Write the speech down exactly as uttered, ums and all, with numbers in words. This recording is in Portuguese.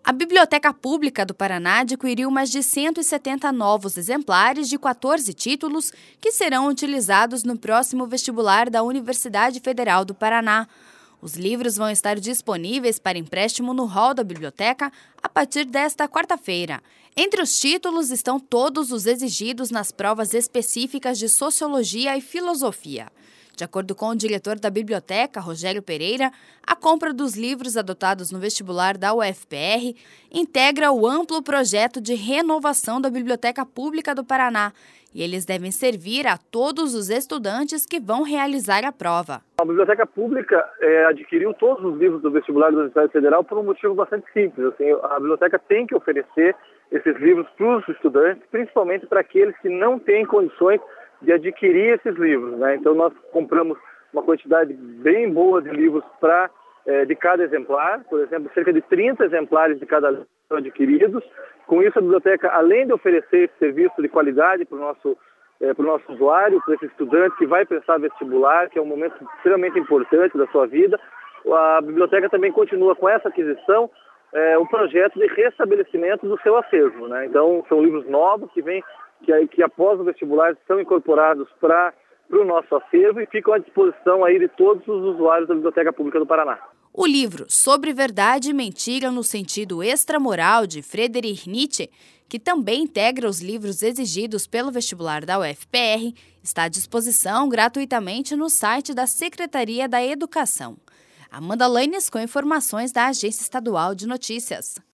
A Biblioteca Pública do Paraná adquiriu mais de cento e setenta novos exemplares de quatorze títulos que serão utilizados no próximo vestibular da Universidade Federal do Paraná. Os livros vão estar disponíveis para empréstimo no hall da biblioteca a partir desta quarta-feira. Entre os títulos estão todos os exigidos nas provas específicas de Sociologia e Filosofia. De acordo com o diretor da biblioteca, Rogério Pereira, a compra dos livros adotados no vestibular da U F P R integra o amplo projeto de renovação da Biblioteca Pública do Paraná e eles devem servir a todos os estudantes que vão realizar a prova. A Biblioteca Pública é, adquiriu todos os livros do vestibular da Universidade Federal por um motivo bastante simples. Assim, a biblioteca tem que oferecer esses livros para os estudantes, principalmente para aqueles que não têm condições de adquirir esses livros, né? Então nós compramos uma quantidade bem boa de livros para é, de cada exemplar, por exemplo, cerca de trinta exemplares de cada livro são adquiridos. Com isso a biblioteca, além de oferecer esse serviço de qualidade para o nosso, é, para o nosso usuário, para esse estudante que vai prestar vestibular, que é um momento extremamente importante da sua vida, a biblioteca também continua com essa aquisição é, um projeto de restabelecimento do seu acervo, né? Então são livros novos que vêm Que, que após o vestibular são incorporados para o nosso acervo e ficam à disposição aí de todos os usuários da Biblioteca Pública do Paraná. O livro Sobre Verdade e Mentira no Sentido Extramoral, de Friedrich Nietzsche, que também integra os livros exigidos pelo vestibular da U F P R, está à disposição gratuitamente no site da Secretaria da Educação. Amanda Lanes com informações da Agência Estadual de Notícias.